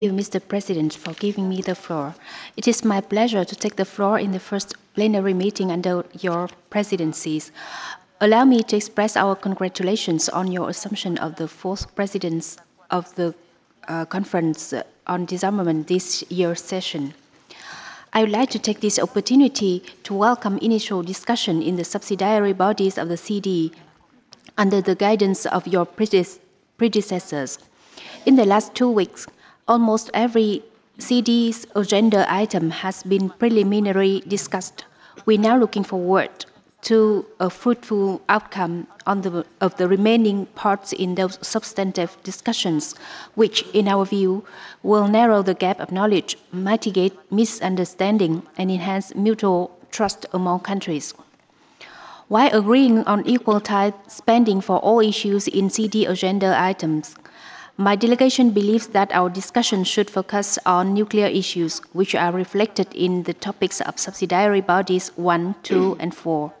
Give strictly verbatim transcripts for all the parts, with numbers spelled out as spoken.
Thank you, Mister President, for giving me the floor. It is my pleasure to take the floor in the first plenary meeting under your presidencies. Allow me to express our congratulations on your assumption of the fourth presidents of the uh, Conference on Disarmament this year's session. I would like to take this opportunity to welcome initial discussion in the subsidiary bodies of the C D under the guidance of your predecessors. In the last two weeks, almost every C D's agenda item has been preliminarily discussed. We're now looking forward to a fruitful outcome on the, of the remaining parts in those substantive discussions, which, in our view, will narrow the gap of knowledge, mitigate misunderstanding, and enhance mutual trust among countries. While agreeing on equal time spending for all issues in C D agenda items, my delegation believes that our discussion should focus on nuclear issues, which are reflected in the topics of subsidiary bodies one, two, and four.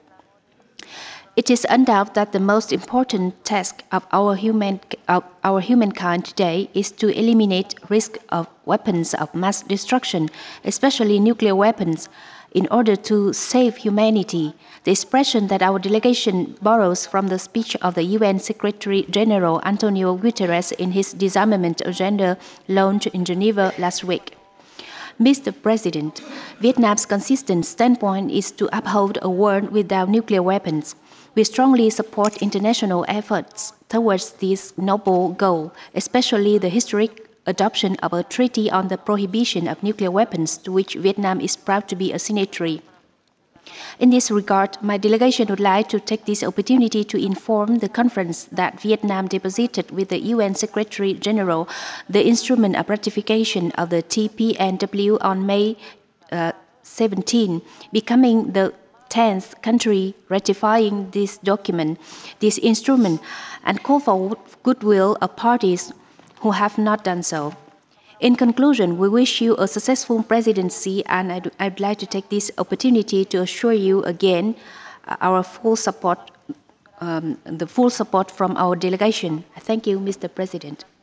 It is undoubted that the most important task of our, human, of our humankind today is to eliminate risk of weapons of mass destruction, especially nuclear weapons, in order to save humanity. The expression that our delegation borrows from the speech of the U N Secretary General Antonio Guterres in his disarmament agenda launched in Geneva last week. Mister President, Vietnam's consistent standpoint is to uphold a world without nuclear weapons. We strongly support international efforts towards this noble goal, especially the historic adoption of a treaty on the prohibition of nuclear weapons to which Vietnam is proud to be a signatory. In this regard, my delegation would like to take this opportunity to inform the conference that Vietnam deposited with the U N Secretary General the instrument of ratification of the T P N W on May uh, seventeenth, becoming the tenth country ratifying this document, this instrument, and call for goodwill of parties who have not done so. In conclusion, we wish you a successful presidency, and I'd, I'd like to take this opportunity to assure you again uh, our full support, um, the full support from our delegation. Thank you, Mister President.